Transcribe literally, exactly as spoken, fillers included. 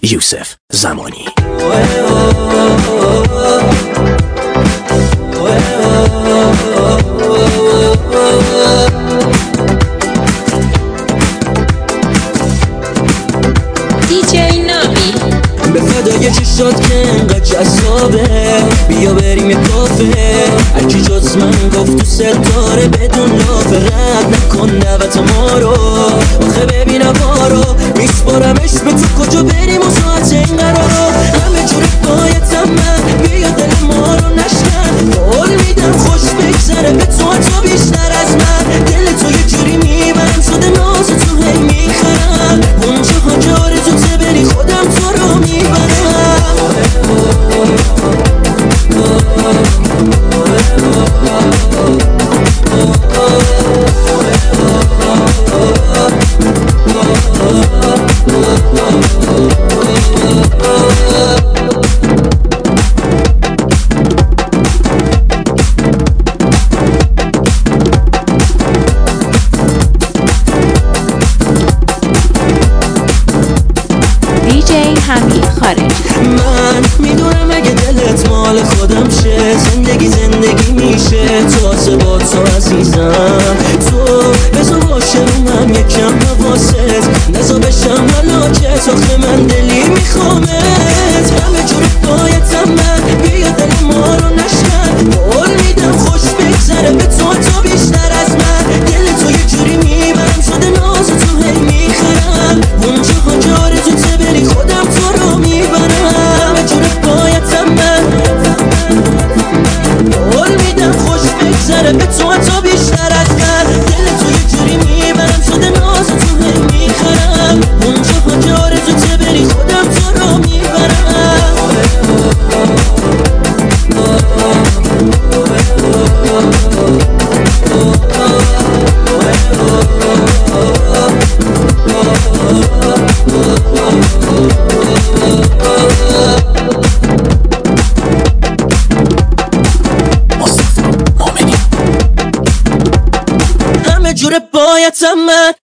یوسف زمانی. دیجی نامی به فدای چشات که انقدر جذابه، بیا بریم یه کافه. هرکی جز من گفت تو ستاره بدون لافه، رد نکن دعوت ما رو. آخه ببین هوا رو میسپارم اسم تو، کجا بریم و ساعت این قرارو. همه جور بایدم من، بیا دل ما رو نشکن. قول میدم خوش بگذره به تو، تو بیشتر از من. دل تو یه جوری میبرم شده ناز تو هی میخرم. اونجا ها که آرزوته بری خودم تو رو میبرم. من میدونم اگه دلت مال خودم شه، زندگی زندگی میشه تازه با تو عزیزم. تو بذار باشه رو من یکم حواست، نزا بشم ملاکت. آخه من دلی میخوامت، همه جور بایدم من. بیا دل ما رو نشکن، قول میدم خوش بگذره به تو، تو بیشتر از من. دل تو یه جوری میبرم شده ناز تو هی میخرم. اونجا ها که آرزوته بری خودم تو رو میبرم. همه جور بایدم من، قول میدم خوش بگذره به تو، تو بیشتر از من. دل تو یه جوری میبرم شده ناز تو هی میخرم. اونجا ها که آرزوته بری خودم تو رو میبرم. همه جور بایدم من.